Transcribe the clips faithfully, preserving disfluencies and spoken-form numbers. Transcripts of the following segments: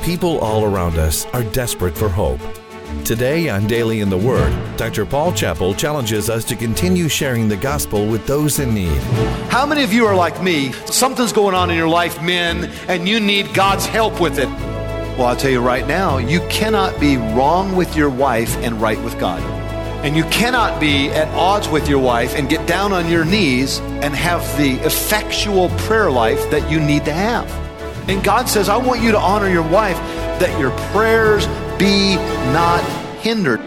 People all around us are desperate for hope. Today on Daily in the Word, Doctor Paul Chappell challenges us to continue sharing the gospel with those in need. How many of you are like me? Something's going on in your life, men, and you need God's help with it. Well, I'll tell you right now, you cannot be wrong with your wife and right with God. And you cannot be at odds with your wife and get down on your knees and have the effectual prayer life that you need to have. And God says, I want you to honor your wife, that your prayers be not hindered.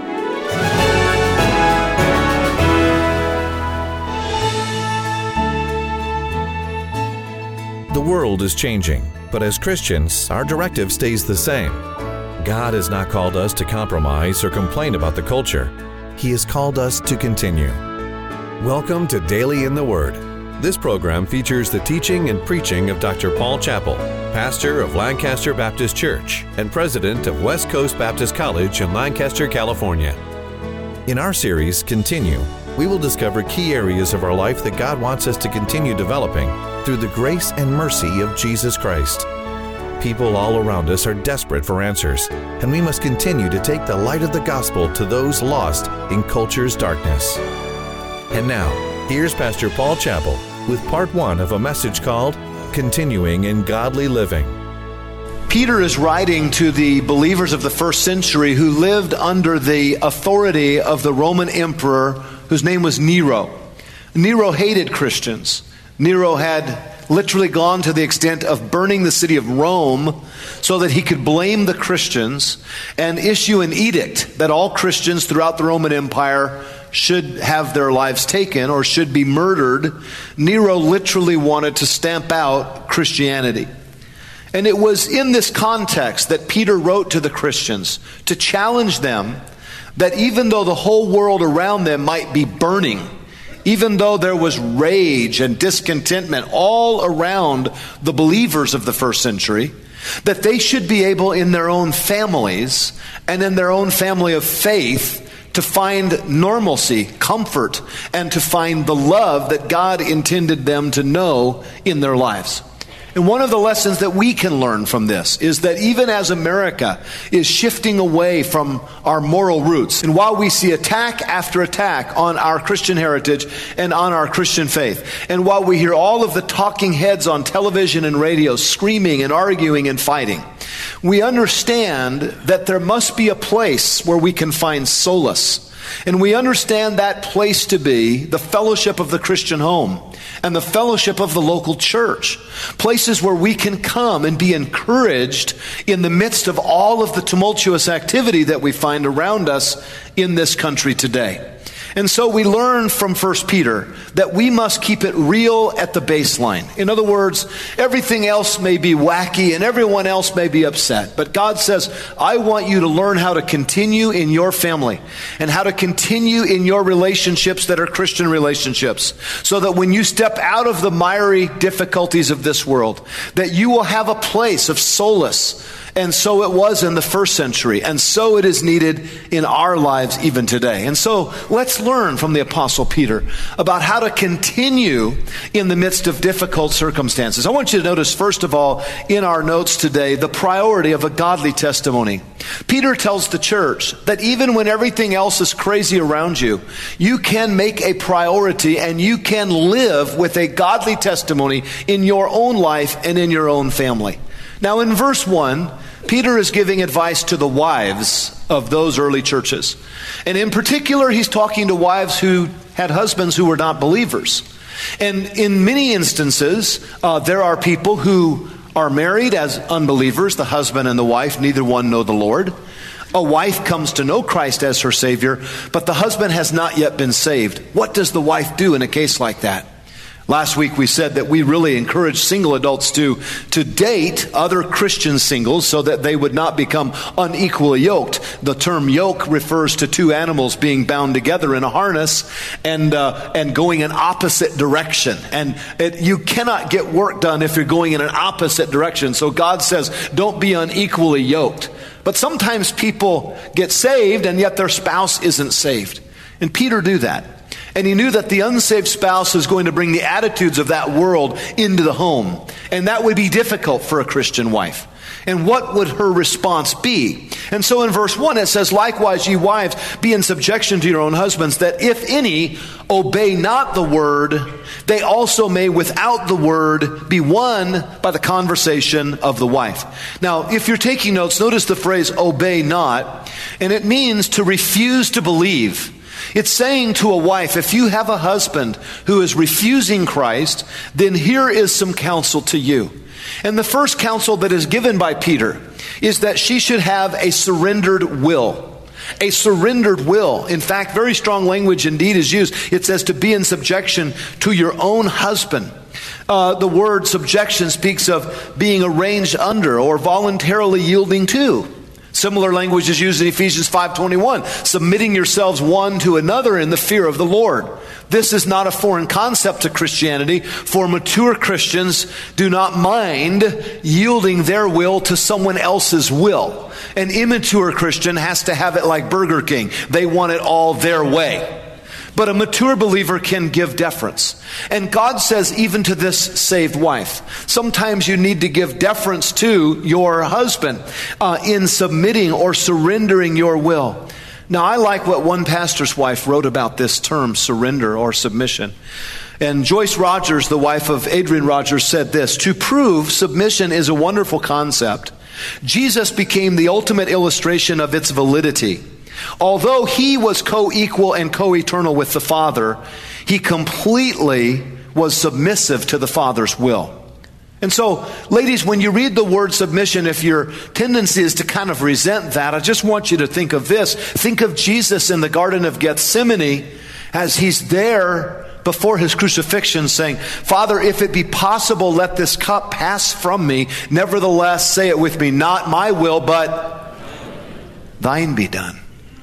The world is changing, but as Christians, our directive stays the same. God has not called us to compromise or complain about the culture. He has called us to continue. Welcome to Daily in the Word. This program features the teaching and preaching of Doctor Paul Chappell, pastor of Lancaster Baptist Church and president of West Coast Baptist College in Lancaster, California. In our series, Continue, we will discover key areas of our life that God wants us to continue developing through the grace and mercy of Jesus Christ. People all around us are desperate for answers, and we must continue to take the light of the gospel to those lost in culture's darkness. And now, here's Pastor Paul Chappell with part one of a message called Continuing in Godly Living. Peter is writing to the believers of the first century who lived under the authority of the Roman emperor whose name was Nero. Nero hated Christians. Nero had literally gone to the extent of burning the city of Rome so that he could blame the Christians and issue an edict that all Christians throughout the Roman Empire should have their lives taken or should be murdered. Nero literally wanted to stamp out Christianity. And it was in this context that Peter wrote to the Christians to challenge them that even though the whole world around them might be burning, even though there was rage and discontentment all around the believers of the first century, that they should be able in their own families and in their own family of faith to find normalcy, comfort, and to find the love that God intended them to know in their lives. And one of the lessons that we can learn from this is that even as America is shifting away from our moral roots, and while we see attack after attack on our Christian heritage and on our Christian faith, and while we hear all of the talking heads on television and radio screaming and arguing and fighting, we understand that there must be a place where we can find solace. And we understand that place to be the fellowship of the Christian home and the fellowship of the local church. Places where we can come and be encouraged in the midst of all of the tumultuous activity that we find around us in this country today. And so we learn from First Peter that we must keep it real at the baseline. In other words, everything else may be wacky and everyone else may be upset. But God says, I want you to learn how to continue in your family and how to continue in your relationships that are Christian relationships, so that when you step out of the miry difficulties of this world, that you will have a place of solace. And so it was in the first century, and so it is needed in our lives even today. And so let's learn from the Apostle Peter about how to continue in the midst of difficult circumstances. I want you to notice, first of all, in our notes today, the priority of a godly testimony. Peter tells the church that even when everything else is crazy around you, you can make a priority and you can live with a godly testimony in your own life and in your own family. Now in verse one, Peter is giving advice to the wives of those early churches. And in particular, he's talking to wives who had husbands who were not believers. And in many instances, uh, there are people who are married as unbelievers, the husband and the wife, neither one know the Lord. A wife comes to know Christ as her Savior, but the husband has not yet been saved. What does the wife do in a case like that? Last week we said that we really encourage single adults to, to date other Christian singles so that they would not become unequally yoked. The term yoke refers to two animals being bound together in a harness and uh, and going in opposite direction. And it, you cannot get work done if you're going in an opposite direction. So God says, don't be unequally yoked. But sometimes people get saved and yet their spouse isn't saved. And Peter knew that. And he knew that the unsaved spouse is going to bring the attitudes of that world into the home. And that would be difficult for a Christian wife. And what would her response be? And so in verse one it says, likewise, ye wives, be in subjection to your own husbands, that if any obey not the word, they also may without the word be won by the conversation of the wife. Now, if you're taking notes, notice the phrase obey not, and it means to refuse to believe. It's saying to a wife, if you have a husband who is refusing Christ, then here is some counsel to you. And the first counsel that is given by Peter is that she should have a surrendered will. A surrendered will. In fact, very strong language indeed is used. It says to be in subjection to your own husband. Uh, the word subjection speaks of being arranged under or voluntarily yielding to. Similar language is used in Ephesians five twenty-one, submitting yourselves one to another in the fear of the Lord. This is not a foreign concept to Christianity, for mature Christians do not mind yielding their will to someone else's will. An immature Christian has to have it like Burger King. They want it all their way. But a mature believer can give deference. And God says even to this saved wife, sometimes you need to give deference to your husband uh, in submitting or surrendering your will. Now, I like what one pastor's wife wrote about this term, surrender or submission. And Joyce Rogers, the wife of Adrian Rogers, said this: to prove submission is a wonderful concept, Jesus became the ultimate illustration of its validity. Although he was co-equal and co-eternal with the Father, he completely was submissive to the Father's will. And so, ladies, when you read the word submission, if your tendency is to kind of resent that, I just want you to think of this. Think of Jesus in the Garden of Gethsemane as he's there before his crucifixion saying, Father, if it be possible, let this cup pass from me. Nevertheless, say it with me, not my will, but thine be done.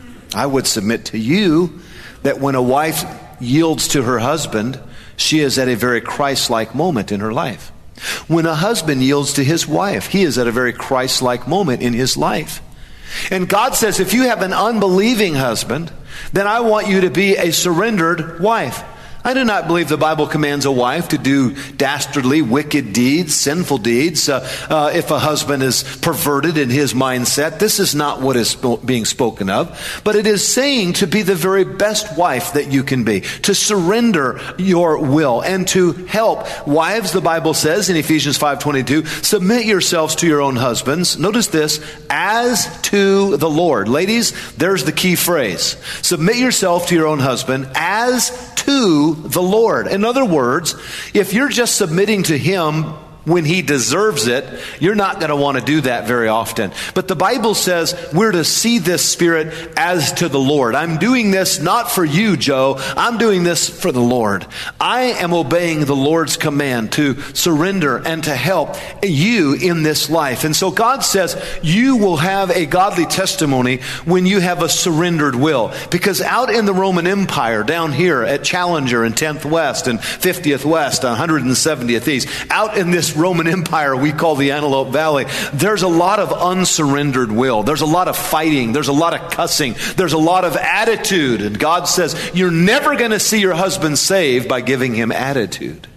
I would submit to you that when a wife yields to her husband, she is at a very Christ-like moment in her life. When a husband yields to his wife, he is at a very Christ-like moment in his life. And God says, if you have an unbelieving husband, then I want you to be a surrendered wife. I do not believe the Bible commands a wife to do dastardly, wicked deeds, sinful deeds. Uh, uh, if a husband is perverted in his mindset, this is not what is sp- being spoken of. But it is saying to be the very best wife that you can be, to surrender your will and to help. Wives, the Bible says in Ephesians five twenty-two, submit yourselves to your own husbands. Notice this, as to the Lord. Ladies, there's the key phrase. Submit yourself to your own husband as to the Lord. In other words, if you're just submitting to him when he deserves it, you're not going to want to do that very often. But the Bible says we're to see this spirit as to the Lord. I'm doing this not for you, Joe. I'm doing this for the Lord. I am obeying the Lord's command to surrender and to help you in this life. And so God says you will have a godly testimony when you have a surrendered will. Because out in the Roman Empire, down here at Challenger and tenth West and fiftieth West, one hundred seventieth East, out in this Roman Empire we call the Antelope Valley, there's a lot of unsurrendered will. There's a lot of fighting. There's a lot of cussing. There's a lot of attitude. And God says, you're never going to see your husband saved by giving him attitude.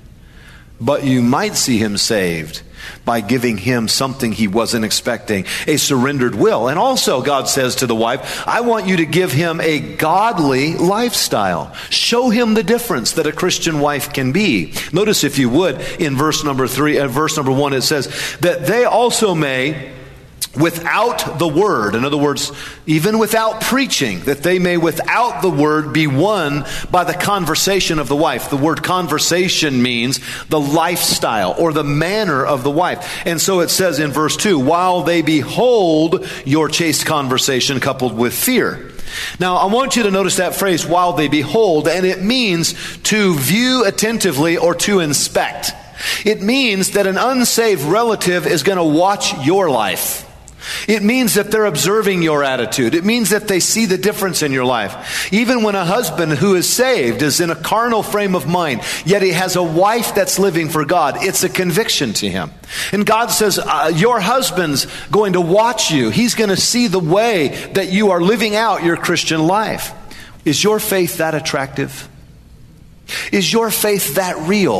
But you might see him saved by giving him something he wasn't expecting, a surrendered will. And also God says to the wife, I want you to give him a godly lifestyle. Show him the difference that a Christian wife can be. Notice, if you would, in verse number three, uh, verse number one, it says that they also may, without the word, in other words, even without preaching, that they may without the word be won by the conversation of the wife. The word conversation means the lifestyle or the manner of the wife. And so it says in verse two, while they behold your chaste conversation coupled with fear. Now, I want you to notice that phrase, while they behold, and it means to view attentively or to inspect. It means that an unsaved relative is going to watch your life. It means that they're observing your attitude. It means that they see the difference in your life. Even when a husband who is saved is in a carnal frame of mind, yet he has a wife that's living for God, it's a conviction to him. And God says, uh, your husband's going to watch you. He's going to see the way that you are living out your Christian life. Is your faith that attractive? Is your faith that real?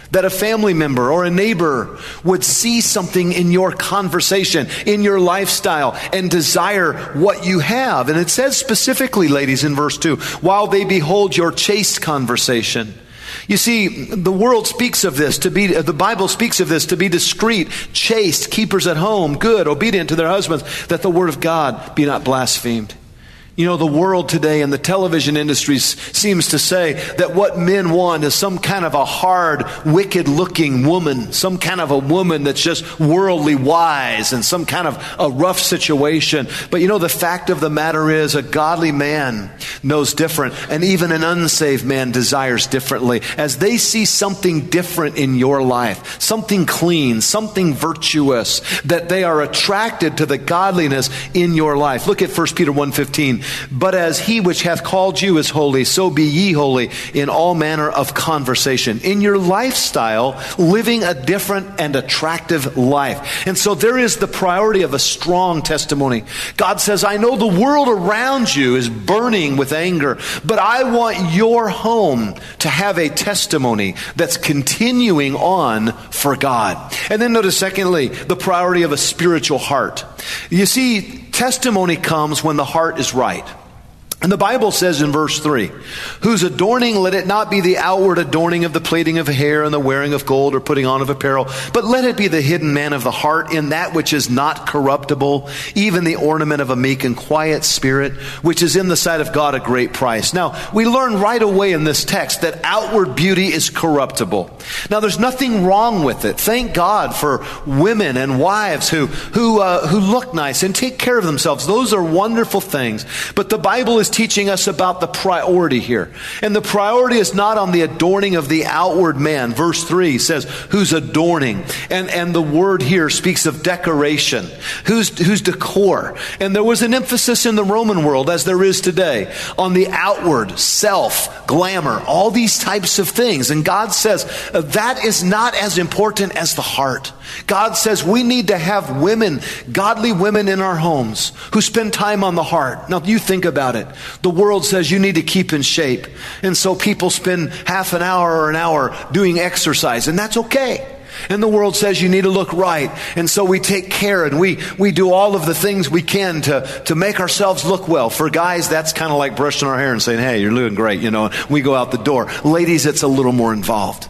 That a family member or a neighbor would see something in your conversation, in your lifestyle, and desire what you have. And it says specifically, ladies, in verse two, while they behold your chaste conversation. You see, the world speaks of this to be, the Bible speaks of this to be discreet, chaste, keepers at home, good, obedient to their husbands, that the word of God be not blasphemed. You know, the world today and the television industry seems to say that what men want is some kind of a hard, wicked-looking woman, some kind of a woman that's just worldly wise and some kind of a rough situation. But you know, the fact of the matter is a godly man knows different, and even an unsaved man desires differently. As they see something different in your life, something clean, something virtuous, that they are attracted to the godliness in your life. Look at First Peter one fifteen. But as he which hath called you is holy, so be ye holy in all manner of conversation. In your lifestyle, living a different and attractive life. And so there is the priority of a strong testimony. God says, I know the world around you is burning with anger, but I want your home to have a testimony that's continuing on for God. And then notice, secondly, the priority of a spiritual heart. You see, testimony comes when the heart is right. And the Bible says in verse three, whose adorning, let it not be the outward adorning of the plaiting of hair and the wearing of gold or putting on of apparel, but let it be the hidden man of the heart in that which is not corruptible, even the ornament of a meek and quiet spirit, which is in the sight of God a great price. Now, we learn right away in this text that outward beauty is corruptible. Now, there's nothing wrong with it. Thank God for women and wives who, who, uh, who look nice and take care of themselves. Those are wonderful things. But the Bible is teaching us about the priority here. And the priority is not on the adorning of the outward man. Verse three says, who's adorning. And, and the word here speaks of decoration. Who's, who's decor. And there was an emphasis in the Roman world, as there is today, on the outward, self, glamour, all these types of things. And God says uh, that is not as important as the heart. God says we need to have women, godly women in our homes who spend time on the heart. Now, you think about it. The world says you need to keep in shape. And so people spend half an hour or an hour doing exercise, and that's okay. And the world says you need to look right. And so we take care and we, we do all of the things we can to, to make ourselves look well. For guys, that's kind of like brushing our hair and saying, hey, you're looking great, you know, and we go out the door. Ladies, it's a little more involved.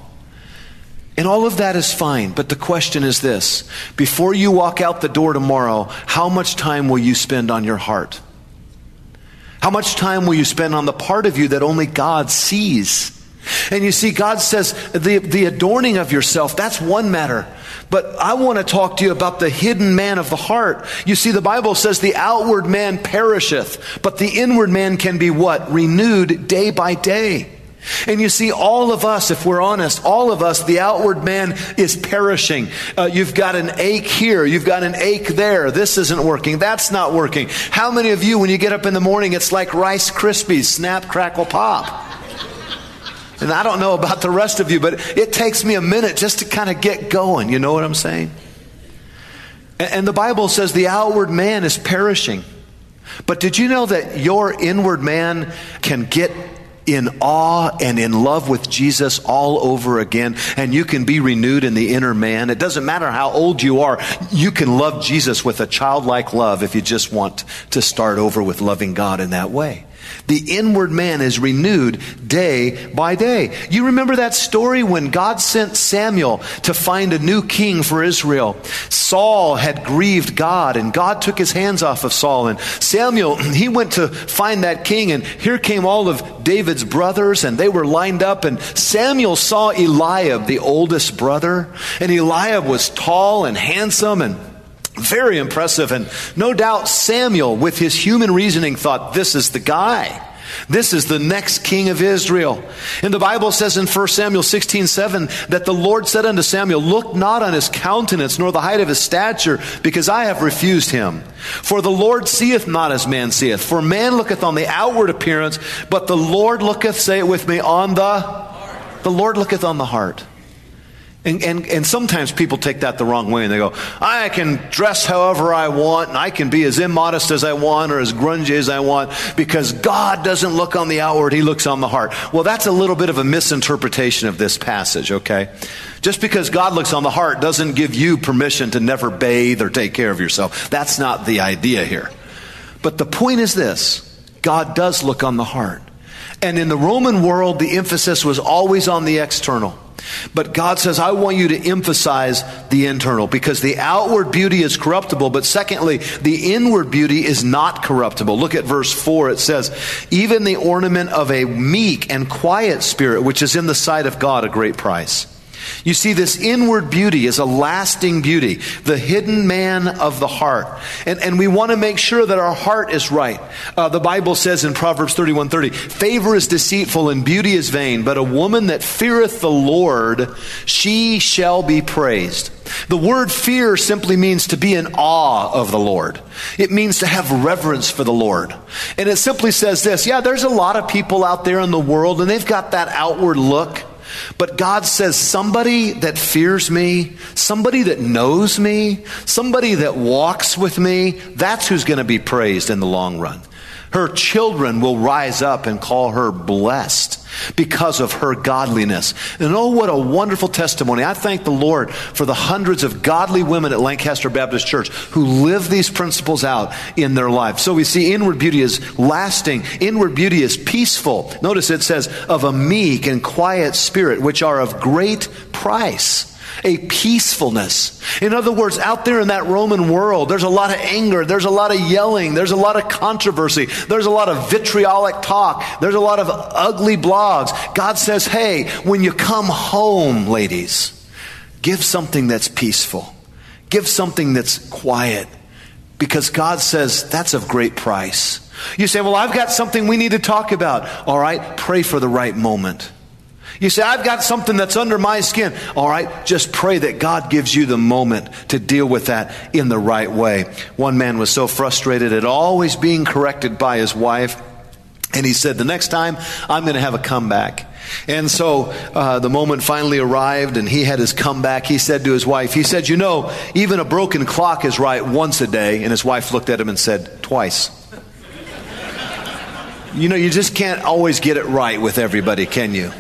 And all of that is fine, but the question is this. Before you walk out the door tomorrow, how much time will you spend on your heart? How much time will you spend on the part of you that only God sees? And you see, God says the, the adorning of yourself, that's one matter. But I want to talk to you about the hidden man of the heart. You see, the Bible says the outward man perisheth, but the inward man can be what? Renewed day by day. And you see, all of us, if we're honest, all of us, the outward man is perishing. Uh, you've got an ache here. You've got an ache there. This isn't working. That's not working. How many of you, when you get up in the morning, it's like Rice Krispies, snap, crackle, pop? And I don't know about the rest of you, but it takes me a minute just to kind of get going. You know what I'm saying? And, and the Bible says the outward man is perishing. But did you know that your inward man can get in awe and in love with Jesus all over again, and you can be renewed in the inner man? It doesn't matter how old you are. You can love Jesus with a childlike love if you just want to start over with loving God in that way. The inward man is renewed day by day. You remember that story when God sent Samuel to find a new king for Israel? Saul had grieved God, and God took his hands off of Saul. And Samuel, he went to find that king, and here came all of David's brothers, and they were lined up. And Samuel saw Eliab, the oldest brother, and Eliab was tall and handsome and very impressive. And no doubt Samuel, with his human reasoning, thought, this is the guy. This is the next king of Israel. And the Bible says in First Samuel sixteen seven that the Lord said unto Samuel, look not on his countenance nor the height of his stature, because I have refused him. For the Lord seeth not as man seeth. For man looketh on the outward appearance, but the Lord looketh, say it with me, on the, the Lord looketh on the heart. And, and, and sometimes people take that the wrong way and they go, I can dress however I want and I can be as immodest as I want or as grungy as I want because God doesn't look on the outward, he looks on the heart. Well, that's a little bit of a misinterpretation of this passage, okay? Just because God looks on the heart doesn't give you permission to never bathe or take care of yourself. That's not the idea here. But the point is this, God does look on the heart. And in the Roman world, the emphasis was always on the external. But God says, I want you to emphasize the internal because the outward beauty is corruptible. But secondly, the inward beauty is not corruptible. Look at verse four. It says, even the ornament of a meek and quiet spirit, which is in the sight of God a great price. You see, this inward beauty is a lasting beauty, the hidden man of the heart. And, and we want to make sure that our heart is right. Uh, the Bible says in Proverbs thirty-one thirty, favor is deceitful and beauty is vain, but a woman that feareth the Lord, she shall be praised. The word fear simply means to be in awe of the Lord. It means to have reverence for the Lord. And it simply says this, yeah, there's a lot of people out there in the world and they've got that outward look. But God says somebody that fears me, somebody that knows me, somebody that walks with me, that's who's going to be praised in the long run. Her children will rise up and call her blessed because of her godliness. And oh, what a wonderful testimony. I thank the Lord for the hundreds of godly women at Lancaster Baptist Church who live these principles out in their life. So we see inward beauty is lasting. Inward beauty is peaceful. Notice it says, of a meek and quiet spirit, which are of great price. A peacefulness. In other words, out there in that Roman world, there's a lot of anger, there's a lot of yelling, there's a lot of controversy, there's a lot of vitriolic talk, there's a lot of ugly blogs. God says, hey, when you come home, ladies, give something that's peaceful. Give something that's quiet. Because God says that's of great price. You say, well, I've got something we need to talk about. All right, pray for the right moment. You say, I've got something that's under my skin. All right, just pray that God gives you the moment to deal with that in the right way. One man was so frustrated at always being corrected by his wife. And he said, the next time I'm going to have a comeback. And so uh, the moment finally arrived and he had his comeback. He said to his wife, he said, you know, even a broken clock is right once a day. And his wife looked at him and said, twice. You know, you just can't always get it right with everybody, can you?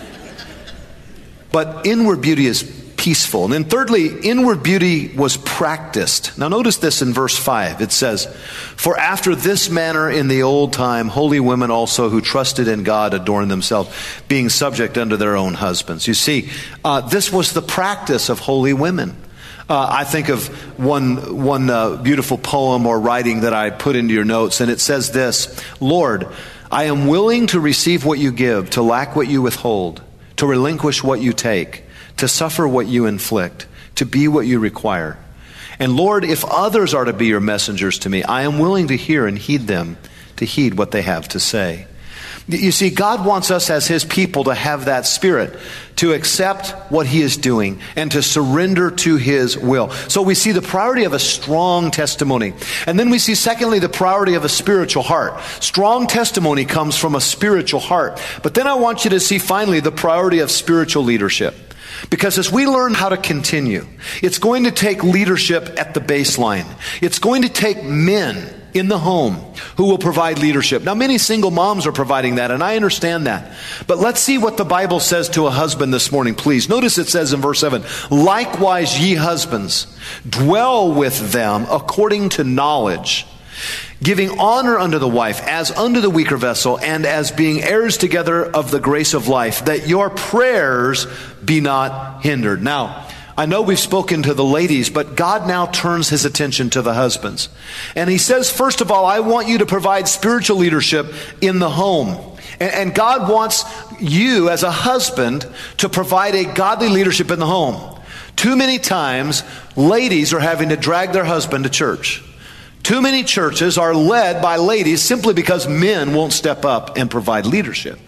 But inward beauty is peaceful. And then thirdly, inward beauty was practiced. Now notice this in verse five. It says, for after this manner in the old time, holy women also who trusted in God adorned themselves, being subject unto their own husbands. You see, uh, this was the practice of holy women. Uh, I think of one, one uh, beautiful poem or writing that I put into your notes, and it says this, Lord, I am willing to receive what you give, to lack what you withhold, to relinquish what you take, to suffer what you inflict, to be what you require. And Lord, if others are to be your messengers to me, I am willing to hear and heed them, to heed what they have to say. You see, God wants us as his people to have that spirit, to accept what he is doing and to surrender to his will. So we see the priority of a strong testimony. And then we see, secondly, the priority of a spiritual heart. Strong testimony comes from a spiritual heart. But then I want you to see, finally, the priority of spiritual leadership. Because as we learn how to continue, it's going to take leadership at the baseline. It's going to take men in the home who will provide leadership. Now, many single moms are providing that, and I understand that. But let's see what the Bible says to a husband this morning, please. Notice it says in verse seven, likewise, ye husbands, dwell with them according to knowledge, giving honor unto the wife as unto the weaker vessel, and as being heirs together of the grace of life, that your prayers be not hindered. Now, I know we've spoken to the ladies, but God now turns his attention to the husbands. And he says, first of all, I want you to provide spiritual leadership in the home. And, and God wants you as a husband to provide a godly leadership in the home. Too many times, ladies are having to drag their husband to church. Too many churches are led by ladies simply because men won't step up and provide leadership.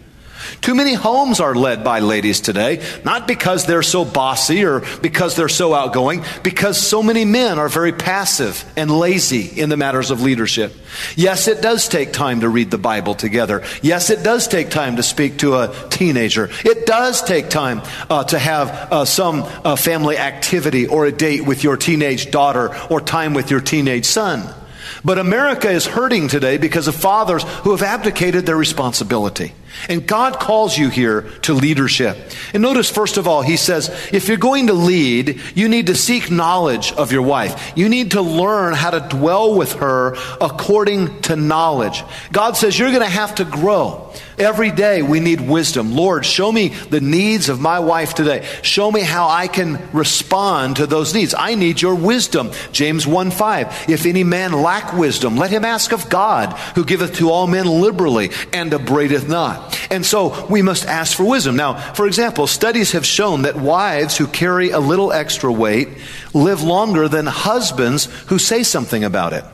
Too many homes are led by ladies today, not because they're so bossy or because they're so outgoing, because so many men are very passive and lazy in the matters of leadership. Yes, it does take time to read the Bible together. Yes, it does take time to speak to a teenager. It does take time uh, to have uh, some uh, family activity or a date with your teenage daughter or time with your teenage son. But America is hurting today because of fathers who have abdicated their responsibility. And God calls you here to leadership. And notice, first of all, he says, if you're going to lead, you need to seek knowledge of your wife. You need to learn how to dwell with her according to knowledge. God says you're going to have to grow. Every day we need wisdom. Lord, show me the needs of my wife today. Show me how I can respond to those needs. I need your wisdom. James one five. If any man lack wisdom, let him ask of God, who giveth to all men liberally and upbraideth not. And so we must ask for wisdom. Now, for example, studies have shown that wives who carry a little extra weight live longer than husbands who say something about it.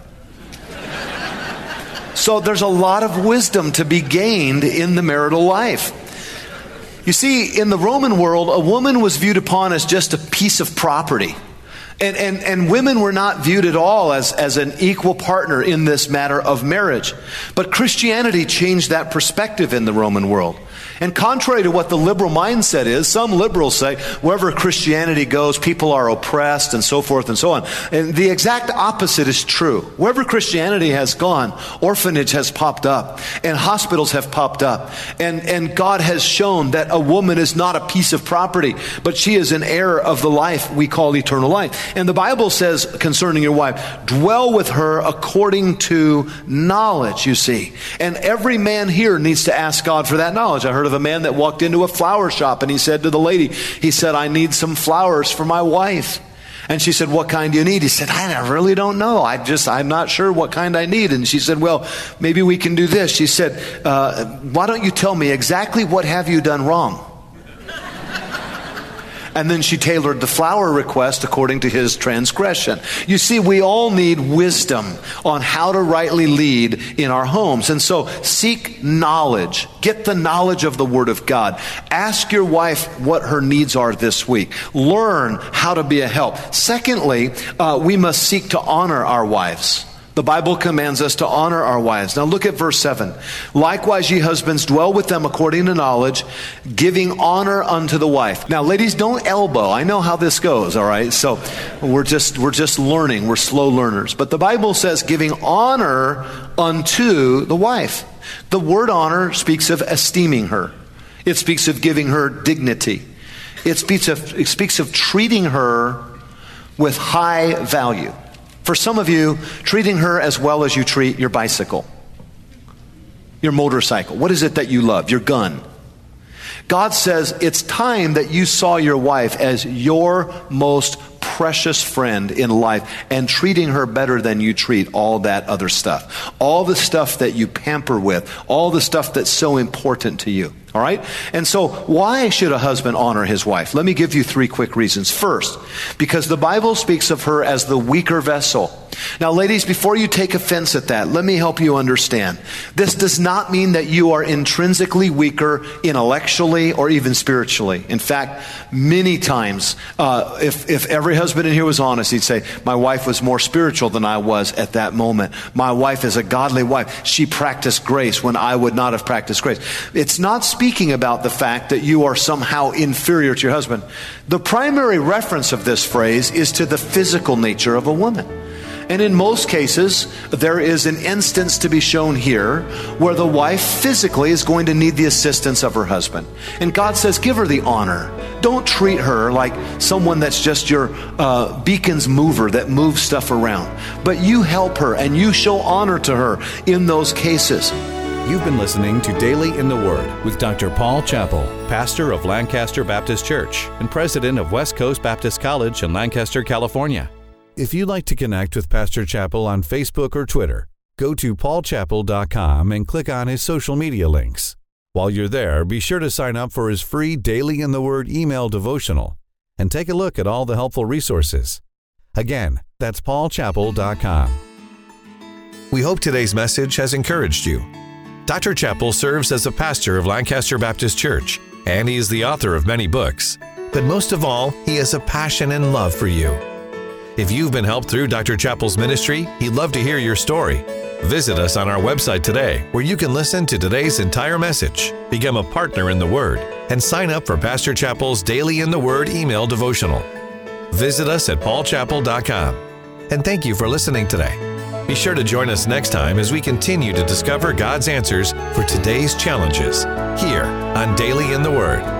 So there's a lot of wisdom to be gained in the marital life. You see, in the Roman world, a woman was viewed upon as just a piece of property. And, and, and women were not viewed at all as, as an equal partner in this matter of marriage. But Christianity changed that perspective in the Roman world. And contrary to what the liberal mindset is, some liberals say wherever Christianity goes, people are oppressed and so forth and so on. And the exact opposite is true. Wherever Christianity has gone, orphanage has popped up and hospitals have popped up. And, and God has shown that a woman is not a piece of property, but she is an heir of the life we call eternal life. And the Bible says concerning your wife, dwell with her according to knowledge, you see. And every man here needs to ask God for that knowledge. I heard of a man that walked into a flower shop and he said to the lady, he said, I need some flowers for my wife. And she said, what kind do you need? He said, I really don't know. I just, I'm not sure what kind I need. And she said, well, maybe we can do this. She said, uh, why don't you tell me exactly what have you done wrong? And then she tailored the flower request according to his transgression. You see, we all need wisdom on how to rightly lead in our homes. And so seek knowledge. Get the knowledge of the Word of God. Ask your wife what her needs are this week. Learn how to be a help. Secondly, uh, we must seek to honor our wives. The Bible commands us to honor our wives. Now look at verse seven. Likewise, ye husbands, dwell with them according to knowledge, giving honor unto the wife. Now, ladies, don't elbow. I know how this goes, all right? So we're just we're just learning. We're slow learners. But the Bible says giving honor unto the wife. The word honor speaks of esteeming her. It speaks of giving her dignity. It speaks of, it speaks of treating her with high value. For some of you, treating her as well as you treat your bicycle, your motorcycle. What is it that you love? Your gun. God says it's time that you saw your wife as your most precious friend in life and treating her better than you treat all that other stuff. All the stuff that you pamper with, all the stuff that's so important to you. All right? And so why should a husband honor his wife? Let me give you three quick reasons. First, because the Bible speaks of her as the weaker vessel. Now, ladies, before you take offense at that, let me help you understand. This does not mean that you are intrinsically weaker intellectually or even spiritually. In fact, many times, uh, if, if every husband in here was honest, he'd say, my wife was more spiritual than I was at that moment. My wife is a godly wife. She practiced grace when I would not have practiced grace. It's not speaking about the fact that you are somehow inferior to your husband. The primary reference of this phrase is to the physical nature of a woman. And in most cases, there is an instance to be shown here where the wife physically is going to need the assistance of her husband. And God says, give her the honor. Don't treat her like someone that's just your uh, beacon's mover that moves stuff around. But you help her and you show honor to her in those cases. You've been listening to Daily in the Word with Doctor Paul Chappell, pastor of Lancaster Baptist Church and president of West Coast Baptist College in Lancaster, California. If you'd like to connect with Pastor Chappell on Facebook or Twitter, go to paul chappell dot com and click on his social media links. While you're there, be sure to sign up for his free Daily in the Word email devotional and take a look at all the helpful resources. Again, that's paul chappell dot com. We hope today's message has encouraged you. Doctor Chappell serves as a pastor of Lancaster Baptist Church, and he is the author of many books. But most of all, he has a passion and love for you. If you've been helped through Doctor Chappell's ministry, he'd love to hear your story. Visit us on our website today, where you can listen to today's entire message, become a partner in the Word, and sign up for Pastor Chappell's Daily in the Word email devotional. Visit us at paul chappell dot com. And thank you for listening today. Be sure to join us next time as we continue to discover God's answers for today's challenges here on Daily in the Word.